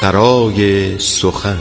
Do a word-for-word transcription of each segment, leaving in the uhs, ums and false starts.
مفخرای سخن.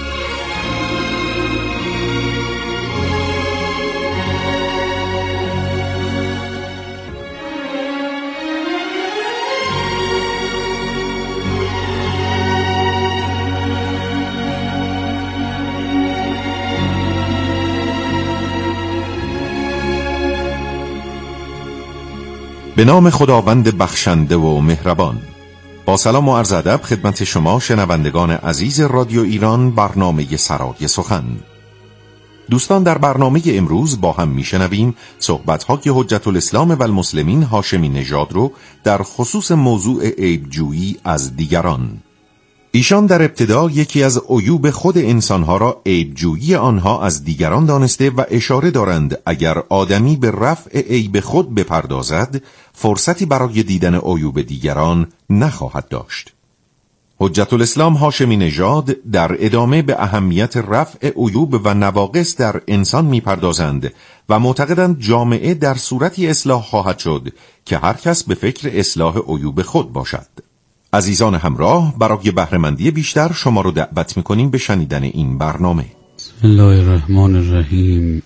به نام خداوند بخشنده و مهربان. با سلام و عرض ادب خدمت شما شنوندگان عزیز رادیو ایران، برنامه سرای سخن. دوستان، در برنامه امروز با هم میشنویم صحبت‌های حجت الاسلام و المسلمین هاشمی نژاد رو در خصوص موضوع عیبجویی از دیگران. ایشان در ابتدا یکی از عیوب خود انسانها را عیبجویی آنها از دیگران دانسته و اشاره دارند اگر آدمی به رفع عیب خود بپردازد، فرصتی برای دیدن عیوب دیگران نخواهد داشت. حجت الاسلام هاشمی نژاد در ادامه به اهمیت رفع عیوب و نواقص در انسان میپردازند و معتقدند جامعه در صورتی اصلاح خواهد شد که هر کس به فکر اصلاح عیوب خود باشد. عزیزان همراه، برای بهره‌مندی بیشتر شما رو دعوت میکنیم به شنیدن این برنامه. بسم الله الرحمن الرحیم.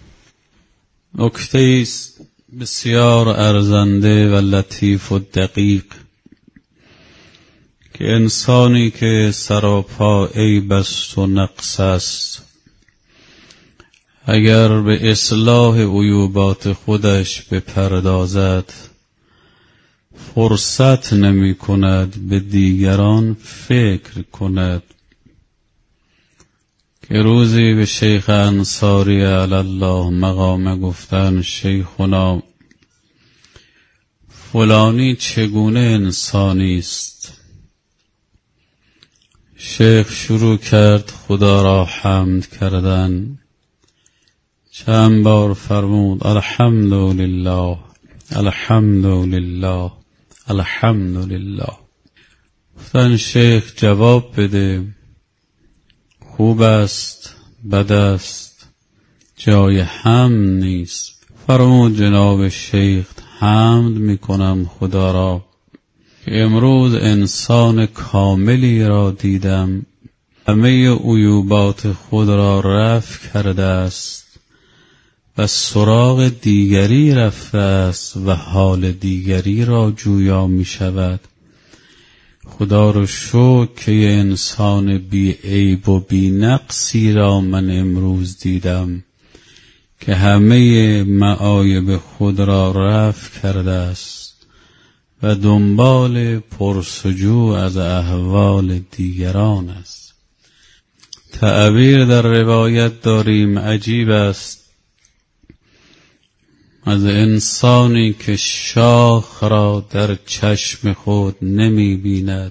نکته است بسیار ارزنده و لطیف و دقیق که انسانی که سراپا عیب است و نقص است، اگر به اصلاح عیوبات خودش بپردازد، فرصت نمی کند به دیگران فکر کند. که روزی به شیخ انصاری علی الله مقامه گفتن شیخنا فلانی چگونه انسانی است؟ شیخ شروع کرد خدا را حمد کردن، چند بار فرمود الحمدلله الحمدلله الحمدلله. گفتن شیخ جواب بده، خوب است بد است جای حمد نیست. فرمود جناب شیخ حمد میکنم خدا را که امروز انسان کاملی را دیدم، همه عیوبات خود را رفع کرده است و سراغ دیگری رفته است و حال دیگری را جویا می شود. خدا رو شکر که یه انسان بی عیب و بی نقصی را من امروز دیدم که همه معایب خود را رفع کرده است و دنبال پرسجو از احوال دیگران است. تعبیر در روایت داریم عجیب است، از انسانی که شاخ را در چشم خود نمی بیند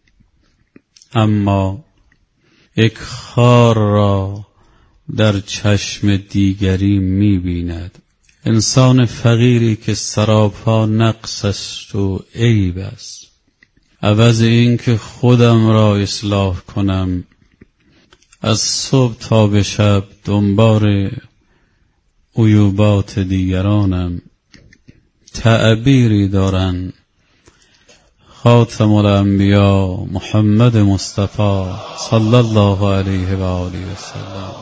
اما یک خار را در چشم دیگری می بیند. انسان فقیری که سراپا نقص است و عیب است، عوض این که خودم را اصلاح کنم، از صبح تا به شب دنبال عیوبات دیگرانم. تعبیری دارن خاتم الانبیا محمد مصطفی صلی الله علیه و آله و سلم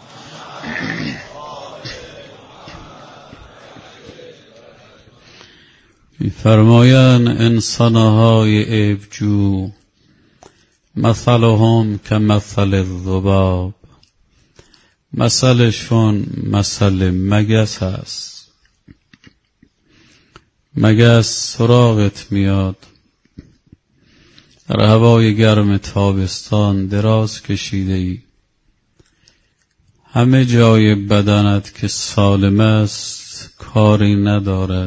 می‌فرمایند انسان‌های عیبجو مثلهم کمثل الذباب، مثلشون مثل مگس هست. مگس سراغت میاد در هوای گرم تابستان، دراز کشیده ای، همه جای بدنت که سالم است کاری ندارد،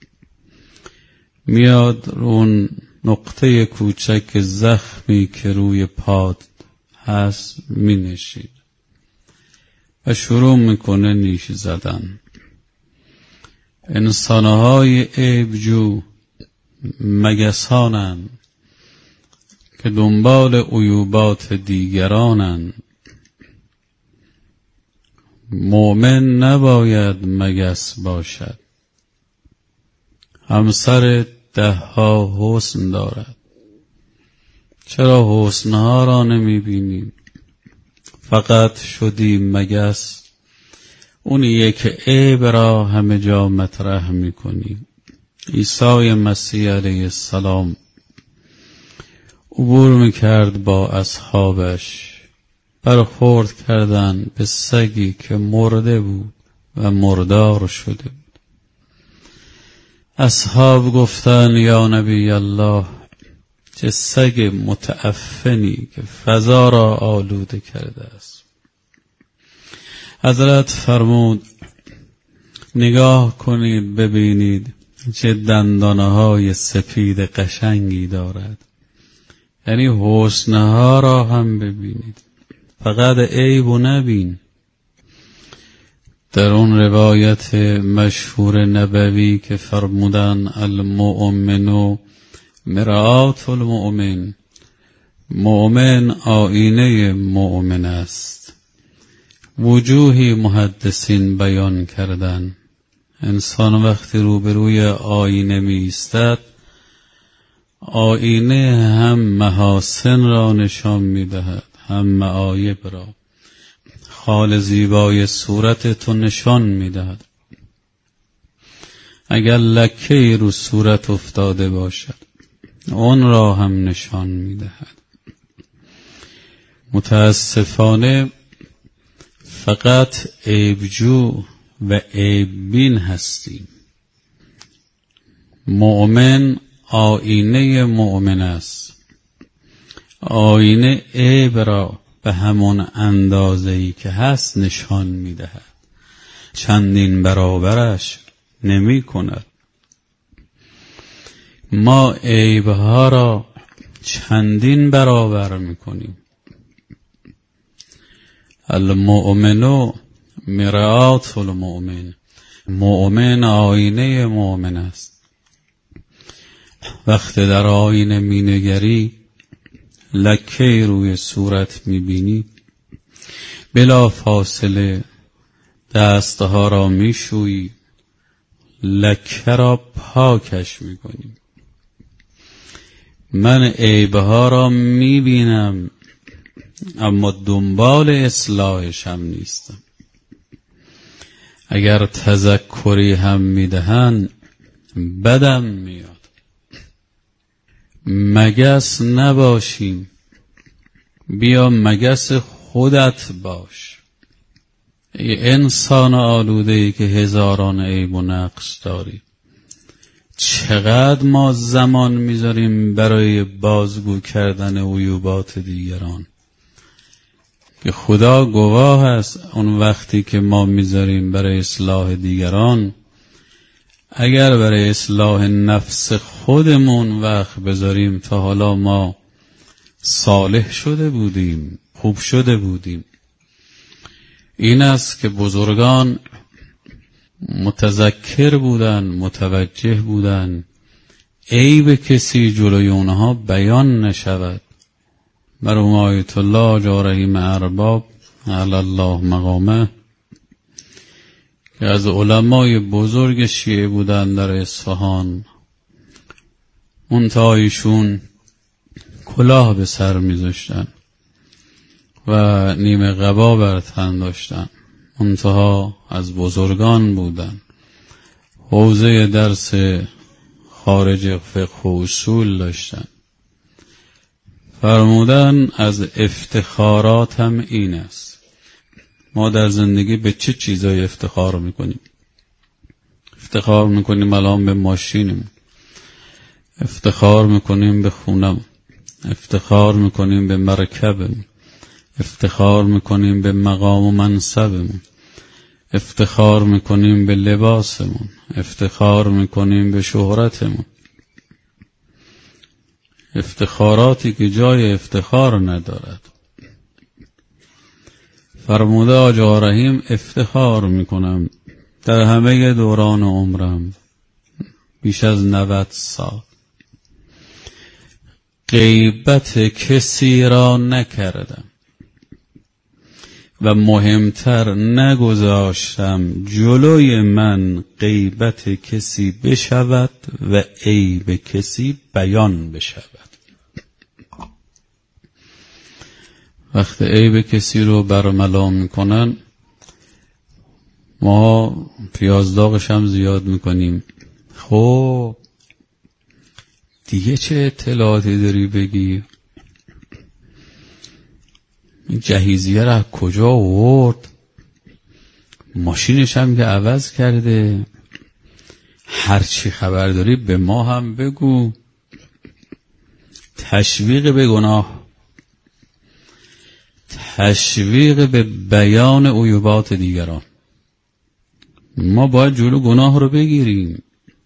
میاد اون نقطه کوچک زخمی که روی پات هست می نشید و شروع میکنه نیش زدن. انسانهای عیبجو مگسانن که دنبال عیوبات دیگرانن. مؤمن نباید مگس باشد. همسر ده ها حسن دارد، چرا حسنها را نمی بینیم؟ فقط شدیم مگس اونیه که عیب را همه جا مطرح می کنیم. عیسی مسیح علیه السلام عبور می کرد با اصحابش، برخورد کردن به سگی که مرده بود و مردار شده بود. اصحاب گفتن یا نبی الله، چه سگ متعفنی که فضا را آلوده کرده است. حضرت فرمود نگاه کنید ببینید چه دندانه‌های سپید قشنگی دارد. یعنی حسنها را هم ببینید، فقط عیب و نبین. در اون روایت مشهور نبوی که فرمودن المؤمن مرآت المؤمن، مؤمن آینه مؤمن است. وجوهی محدثین بیان کردن انسان وقتی روبروی آینه می ایستد، آینه هم محاسن را نشان می دهد هم معایب را. خال زیبای صورت تو نشان می دهد. اگر لکه‌ای رو صورت افتاده باشد اون را هم نشان می دهد. متاسفانه فقط عیبجو و عیببین هستیم. مؤمن آینه مؤمن است. آینه عیب را به همون اندازه‌ای که هست نشان می دهد، چندین برابرش نمی کند. ما عیبها را چندین برابر می کنیم. المؤمن مرآت المؤمن، مؤمن آینه مؤمن است. وقتی در آینه می نگری لکه روی صورت می بینی، بلا فاصله دستها را می شویی، لکه را پاکش می کنی. من عیبها را می بینم اما دنبال اصلاحشم نیستم. اگر تذکری هم می دهن بدم میاد. مگس نباشیم، بیا مگس خودت باش. ای انسان آلوده‌ای که هزاران عیب و نقص داری، چقدر ما زمان میذاریم برای بازگو کردن عیوبات دیگران که خدا گواه است. اون وقتی که ما میذاریم برای اصلاح دیگران، اگر برای اصلاح نفس خودمون وقت بذاریم تا حالا ما صالح شده بودیم، خوب شده بودیم. این است که بزرگان متذکر بودن، متوجه بودن عیب کسی جلوی اونها بیان نشود. مرحوم آیت الله جارحیم ارباب علی الله مقامه که از علمای بزرگ شیعه بودن در اصفهان، منتها ایشون کلاه به سر میذاشتن و نیمه قبا بر تن داشتن، منتها از بزرگان بودن. حوزه درس خارج فقه و اصول داشتن. فرمودن از افتخارات هم این است. ما در زندگی به چه چیزای افتخار میکنیم؟ افتخار میکنیم الان به ماشینمون، افتخار میکنیم به خونمون، افتخار میکنیم به مرکبمون، افتخار میکنیم به مقام و منصبمون، افتخار میکنیم به لباسمون، افتخار میکنیم به شهرتمون. افتخاراتی که جای افتخار ندارد. فرموده آقا رحیم افتخار میکنم در همه دوران عمرم بیش از نود سال غیبت کسی را نکردم و مهمتر نگذاشتم جلوی من غیبت کسی بشود و عیب کسی بیان بشود. وقت عیب کسی رو برملا میکنن ما پیاز داغش هم زیاد میکنیم. خب دیگه چه اطلاعاتی داری بگی؟ این جهیزیه را کجا آورد؟ ماشینش هم که عوض کرده. هرچی خبر داری به ما هم بگو. تشویق به گناه، تشویق به بیان عیوبات دیگران. ما باید جلو گناه رو بگیریم.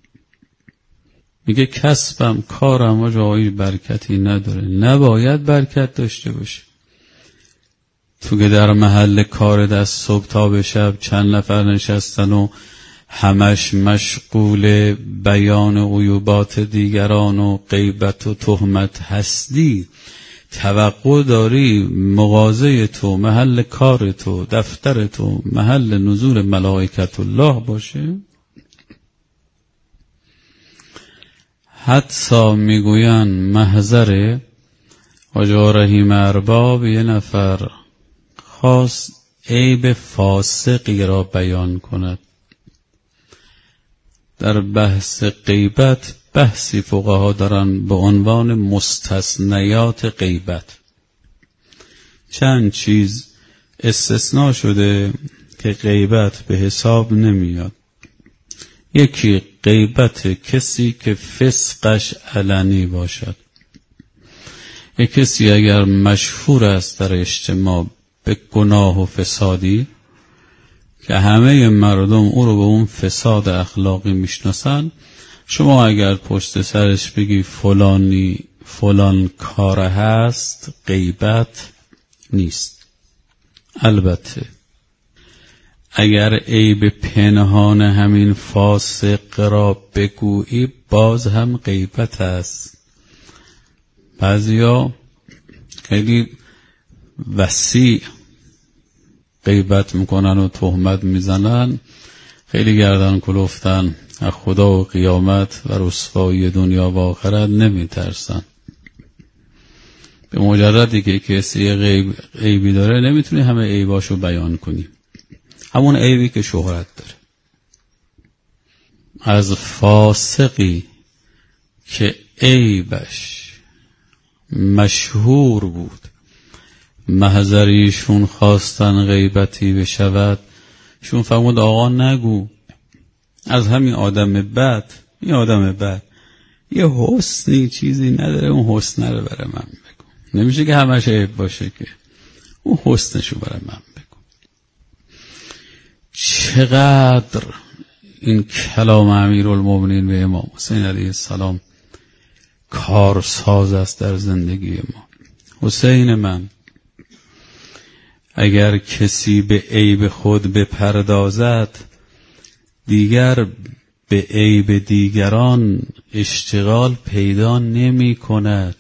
میگه کسبم کارم و جایی برکتی نداره. نباید برکت داشته باشه. تو که در محل کار دست صبح تا به شب چند نفر نشستن و همش مشغول بیان عیوبات دیگران و غیبت و تهمت هستی، توقع داری مغازه تو، محل کار تو، دفتر تو محل نزول ملائکت الله باشه؟ حتی میگوین محضر آجا رحیم ارباب یه نفر خواست عیب فاسقی را بیان کند. در بحث غیبت بحثی فقها دارن به عنوان مستثنیات غیبت. چند چیز استثناء شده که غیبت به حساب نمیاد. یکی غیبت کسی که فسقش علنی باشد. یک کسی اگر مشهور است در اجتماع به گناه و فسادی که همه مردم او رو به اون فساد اخلاقی میشناسن، شما اگر پشت سرش بگی فلانی فلان کار هست، غیبت نیست. البته اگر عیب پنهان همین فاسق را بگویی باز هم غیبت است. بعضیا خیلی وسیع غیبت میکنن و تهمت میزنن، خیلی گردن کلفتن، از خدا و قیامت و رسوایی دنیا و آخرت نمیترسن. به مجردی که کسی غیب عیبی داره نمیتونی همه عیباشو بیان کنی، همون عیبی که شهرت داره. از فاسقی که عیبش مشهور بود محضریشون خواستن غیبتی بشود، شون فرمود آقا نگو. از همین آدم بد، این آدم بد یه حسنی چیزی نداره، اون حسنه رو برای من بگو. نمیشه که همش عیب باشه، که اون حسنشو برای من بگو. چقدر این کلام امیرالمومنین به امام حسین علیه السلام کارساز است در زندگی ما. حسین من، اگر کسی به عیب خود بپردازد دیگر به عیب دیگران اشتغال پیدا نمی کند.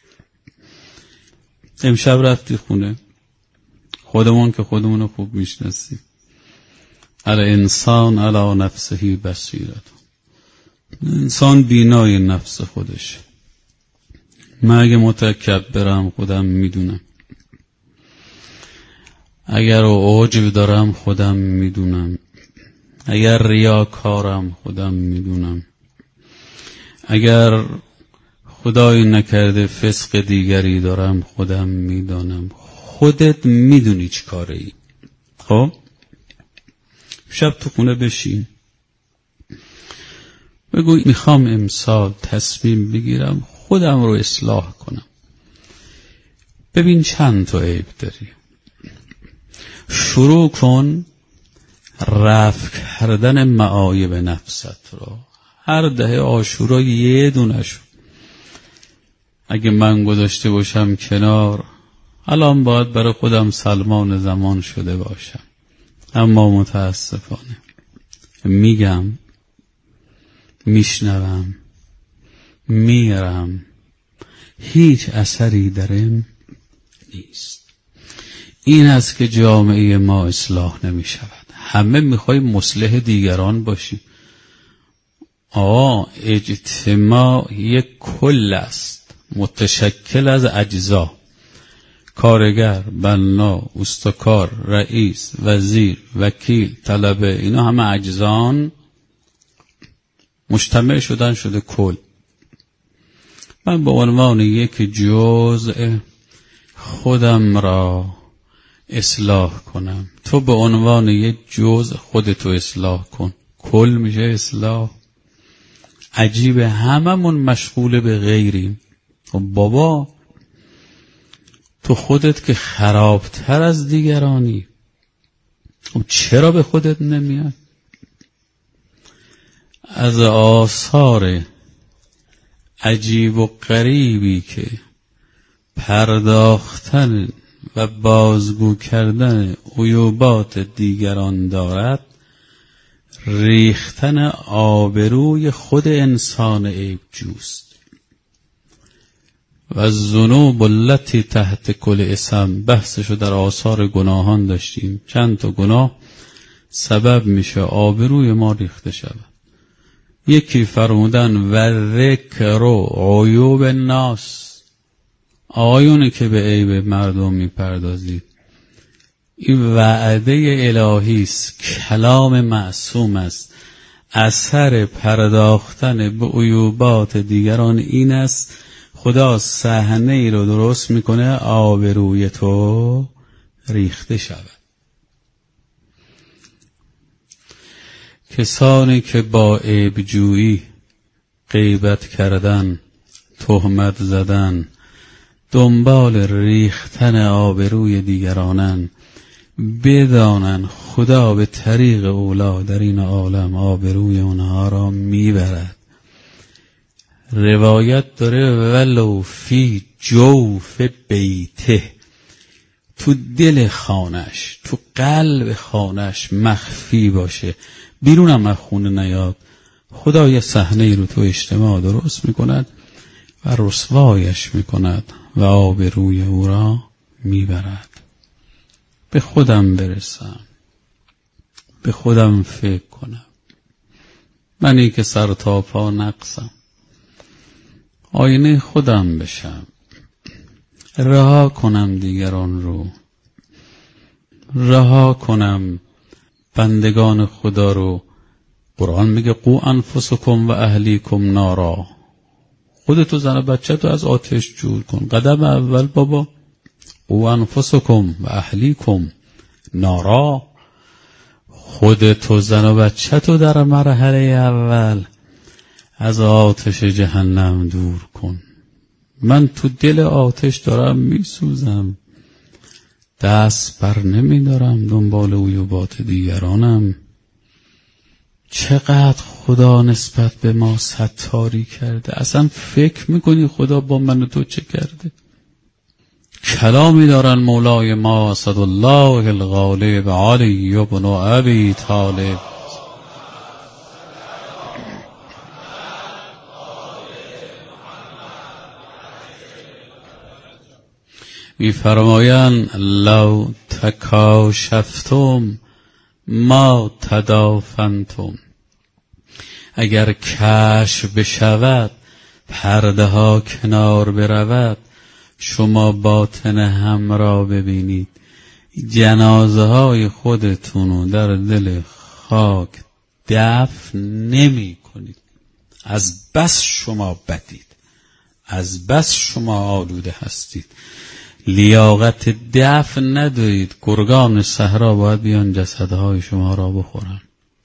امشب رفتی خونه، خودمون که خودمون رو خوب میشناسیم، الانسان علی نفسه بصیرت، انسان بینای نفس خودش. من اگه متکبرم خودم میدونم، اگر عجب دارم خودم میدونم، اگر ریاکارم خودم میدونم، اگر خدای نکرده فسق دیگری دارم خودم میدونم. خودت میدونی چی کاره ای. خب شب تو خونه بشین، بگو میخوام امسال تصمیم بگیرم خودم رو اصلاح کنم. ببین چند تا عیب داری، شروع کن رفع کردن معایب نفست رو. هر دهه عاشورا یه دونشو اگه من گذاشته باشم کنار، الان باید برای خودم سلمان زمان شده باشم. اما متاسفانه میگم، میشنوم، میرم، هیچ اثری درم نیست. این است که جامعه ما اصلاح نمی شود. همه میخوای مصلح دیگران باشی. آه اجتماع یک کل است متشکل از اجزا. کارگر، بنا، استکار، رئیس، وزیر، وکیل، طلبه، اینا همه اجزان مجتمع شدن شده کل. من به عنوان یک جزء خودم را اصلاح کنم، تو به عنوان یک جزء خودتو اصلاح کن، کل میشه اصلاح. عجیبه هممون مشغول به غیریم. خب بابا تو خودت که خرابتر از دیگرانی، خب چرا به خودت نمیاد؟ از آثار عجیب و غریبی که پرداختن و بازگو کردن عیوبات دیگران دارد، ریختن آبروی خود انسان عیب جوست. و الذنوب التي تحت كل اسم، بحثشو در آثار گناهان داشتیم. چند تا گناه سبب میشه آبروی ما ریخته شود. یکی فرمودن و ذکر عیوب الناس، آقایونی که به عیب مردم میپردازید، این وعده الهی است، کلام معصوم است. اثر پرداختن به عیوبات دیگران این است خدا صحنه ای رو درست میکنه آبروی تو ریخته شود. کسانی که با عیب جویی، غیبت کردن، تهمت زدن، دنبال ریختن آبروی دیگرانن، بدانن خدا به طریق اولا در این عالم آبروی اونها را میبرد. روایت داره ولو فی جوف بیته، تو دل خانش، تو قلب خانش مخفی باشه، بیرونم از خونه نیاد، خدا یه صحنه ای رو تو اجتماع درست میکند و رسوایش میکند و آبروی او را میبرد. به خودم برسم، به خودم فکر کنم، منی که سر تا پا نقصم، آینه خودم بشم، رها کنم دیگران رو، رها کنم بندگان خدا رو. قرآن میگه قو انفسکم و اهلیکم نارا، خودتو زن و بچه تو از آتش جور کن. قدم اول بابا قو انفسکم و اهلیکم نارا، خودتو زن و بچه تو در مرحله اول از آتش جهنم دور کن. من تو دل آتش دارم میسوزم، دست بر نمی دارم دنبال عیوبات دیگرانم. چقدر خدا نسبت به ما ستاری کرده، اصلا فکر میکنی خدا با من و تو چه کرده؟ کلامی دارن مولای ما اسد الله الغالب علی بن ابی طالب، می فرمایند لو تکاشفتم ما تدافنتم، اگر کشف بشود پرده ها کنار برود، شما باطن هم را ببینید، جنازه های خودتونو در دل خاک دفن نمی کنید. از بس شما بدید، از بس شما آلوده هستید، لیاقت دفن ندارید. گرگان صحرا باید بیان جسدهای شما را بخورن.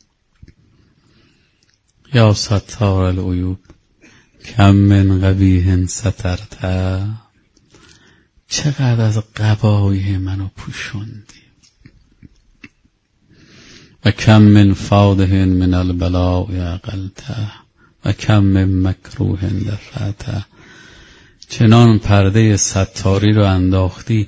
یا ستار العیوب کم من قبیح سترته، چقدر از قبایح منو پوشوندی. و کم من فاده من البلاء عقلته و کم من مکروه دفعته، چنان پرده ستاری رو انداختی.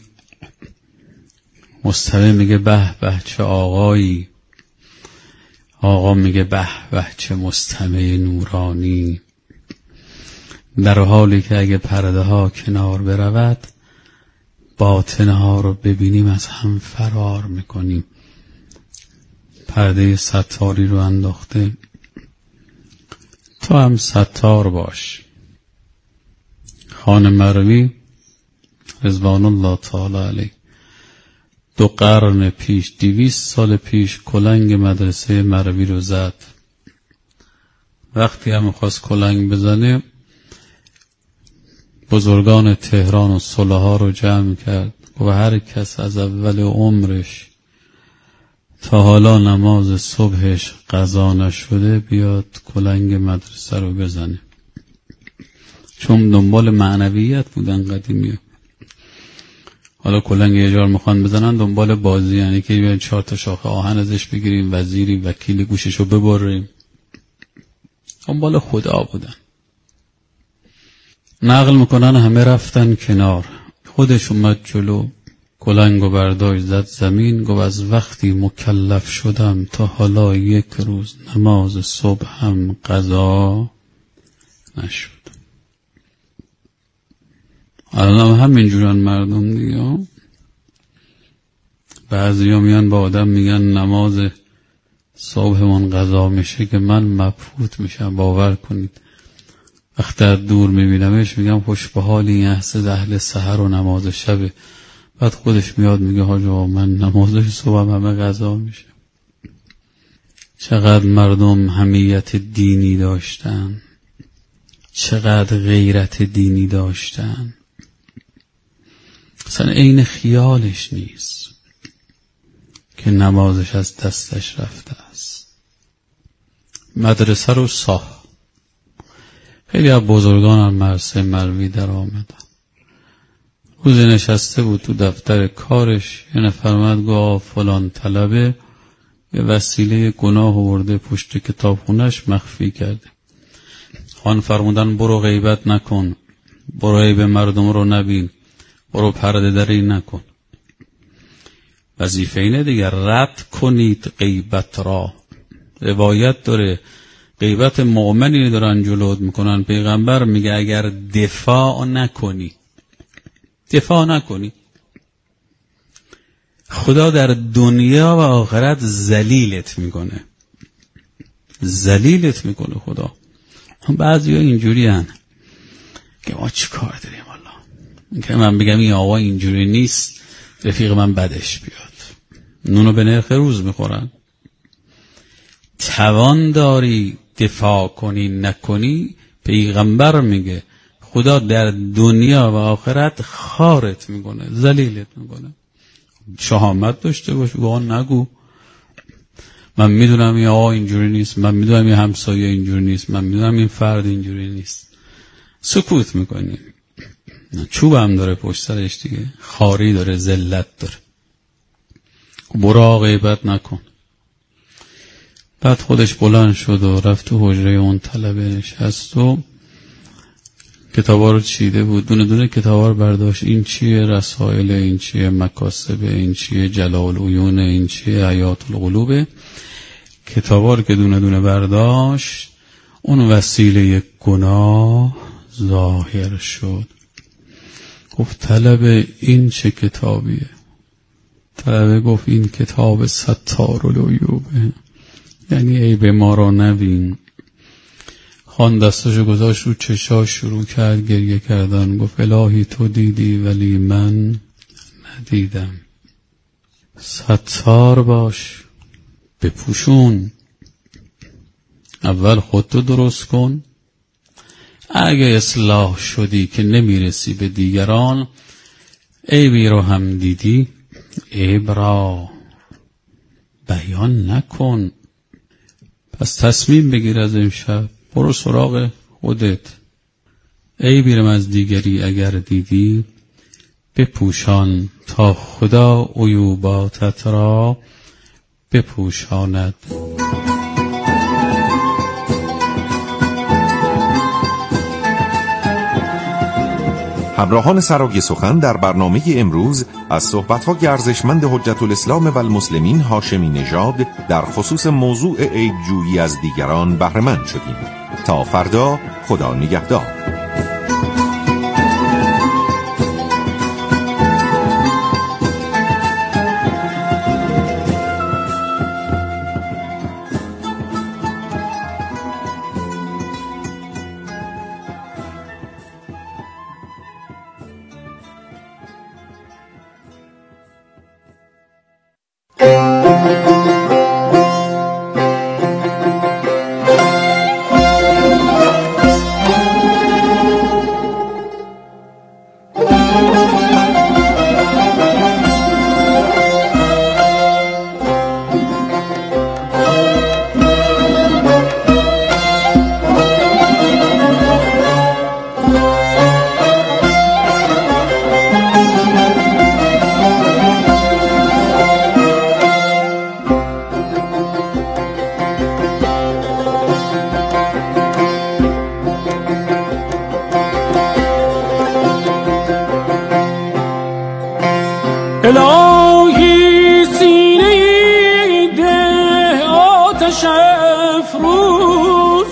مستمع میگه به به چه آقایی، آقا میگه به به چه مستمع نورانی، در حالی که اگه پرده ها کنار برود باطن ها رو ببینیم از هم فرار میکنیم. پرده ستاری رو انداخته، تو هم ستار باش. خانم مروی رضوان الله تعالی علیه دو قرن پیش، دویست سال پیش کلنگ مدرسه مروی رو زد. وقتی هم خواست کلنگ بزنه بزرگان تهران و صلحا رو جمع کرد و هر کس از اول عمرش تا حالا نماز صبحش قضا نشده بیاد کلنگ مدرسه رو بزنه. چون دنبال معنویت بودن قدیمی. حالا کلنگ یه جار میخوان بزنن دنبال بازی، یعنی که بیان چهار تا شاخه آهن ازش بگیریم، وزیری وکیل گوششو ببریم. دنبال خدا بودن. نقل میکنن همه رفتن کنار، خودش اومد جلو، کلنگو برداشت زد زمین، گفت از وقتی مکلف شدم تا حالا یک روز نماز صبح هم قضا نشد. الان همین جوران مردم دیگه. بعضی ها میان با آدم میگن نماز صبحمون قضا میشه که من مبهوت میشم. باور کنید وقتی از دور میبینمش میگم خوش به حال این احسد اهل سحر و نماز شبه. بعد خودش میاد میگه حاج آقا من نمازش صبحم همه قضا میشه. چقدر مردم حمیت دینی داشتن، چقدر غیرت دینی داشتن، اصلا عین خیالش نیست که نمازش از دستش رفته است. مدرسه رو ساخت. خیلی از بزرگان هم مدرسه مروی در آمدن. روزی نشسته بود تو دفتر کارش، یه نفر اومد گفت فلان طلبه یه وسیله گناه آورده پشت کتابخونه‌اش مخفی کرده. خان فرمودن برو غیبت نکن، برو عیب مردم رو نبین، برو پرده دری نکن. وظیفه اینه دیگه، رد کنید غیبت را. روایت داره غیبت مؤمنی دارن جلوت میکنن، پیغمبر میگه اگر دفاع نکنی دفاع نکنی خدا در دنیا و آخرت ذلیلت میکنه، ذلیلت میکنه خدا. بعضی ها اینجوری هن که ما چی کار داریم والله، که من بگم این آقا اینجوری نیست رفیق من بدش بیاد، نونو به نرخ روز میخورن. توان داری دفاع کنی نکنی، پیغمبر میگه خدا در دنیا و آخرت خارت میکنه، ذلیلت میکنه. شهامت داشته باش، با نگو من میدونم این آقا اینجوری نیست، من میدونم این همسایه اینجوری نیست، من میدونم این فرد اینجوری نیست. سکوت میکنی. چوب هم داره پشت سرش دیگه، خاری داره، ذلت داره. برو غیبت نکن. بعد خودش بلند شد و رفت تو حجره اون طلبه نشست و کتابا رو چیده بود، دونه دونه کتابا رو برداشت. این چیه؟ رسائل. این چیه؟ مکاسب. این چیه؟ جلال العیون. این چیه؟ حیات القلوب. کتابا رو که دونه دونه برداشت اون وسیله گناه ظاهر شد. گفت طلبه این چه کتابیه؟ طلبه گفت این کتاب ستار العیوبه، یعنی عیب ما را نبین. خان دستاشو گذاشت رو چشاش، شروع کرد گریه کردن. گفت الهی تو دیدی ولی من ندیدم. ستار باش، بپوشون. اول خودتو درست کن، اگه اصلاح شدی که نمیرسی به دیگران، عیبی رو هم دیدی عیب را بیان نکن. پس تصمیم بگیر از امشب، برو سراغ خودت. عیبی رو از دیگری اگر دیدی بپوشان تا خدا عیوباتت را بپوشاند. همراهان سرای سخن در برنامه امروز از صحبت‌های ارزشمند حجت الاسلام و المسلمین هاشمی نژاد در خصوص موضوع عیب‌جویی از دیگران بهره مند شدیم. تا فردا، خدا نگهدار. الهی سینه ده آتش افروز،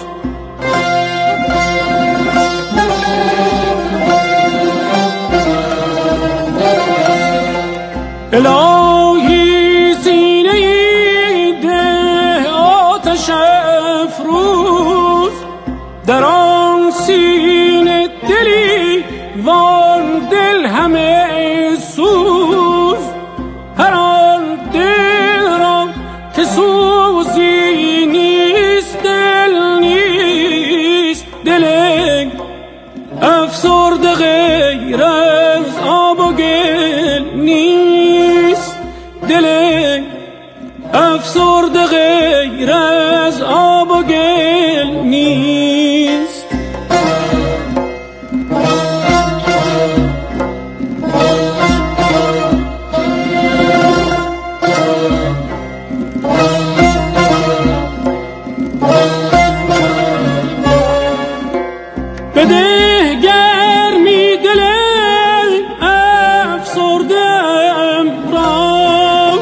الهی سینه ده آتش افروز، در آن سینه دلی وان دل همه سوز، هر آن دل را که سوزی نیست دل نیست، دل افسرده غیر از آب و گل نیست، دل افسرده غیر از آب و گل نیست. بده گرمی دل افسرده‌ام را،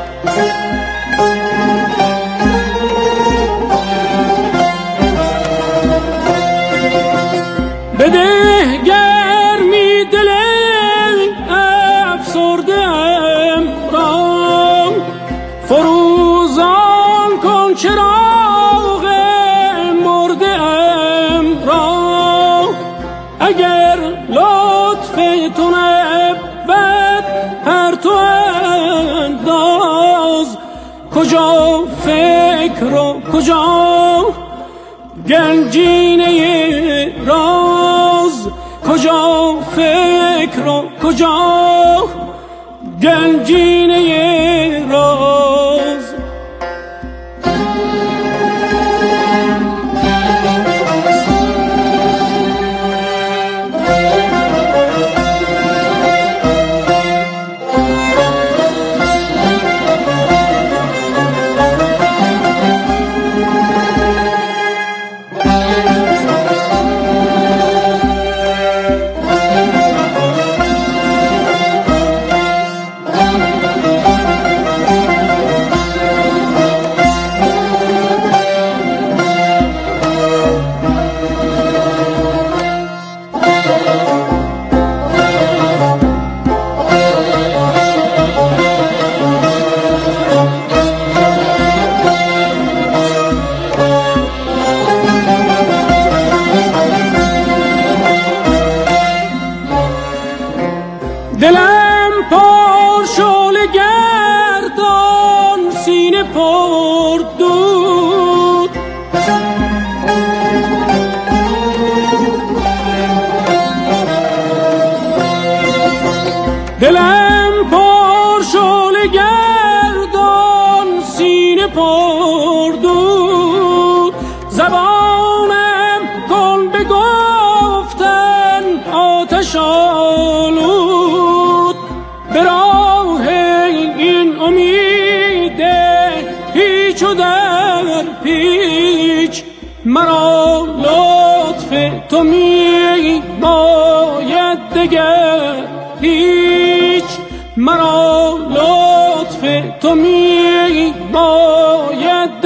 بده گرمی دل افسرده‌ام را، فروزان کن چراغ مرده‌ام را، اگر لطف تو نبود پرتو انداز، کجا فکر و کجا گنجینه راز، کجا فکر و کجا گنجینه راز. دلم پر شعله گردان، سینه پر دود، دلم پر شعله گردان، سینه پر دود، زبانم کن به گفتن آتش آلود، به راه این امید پیچ و در پیچ، مرا لطف تو می باید دگر هیچ، مرا لطف تو می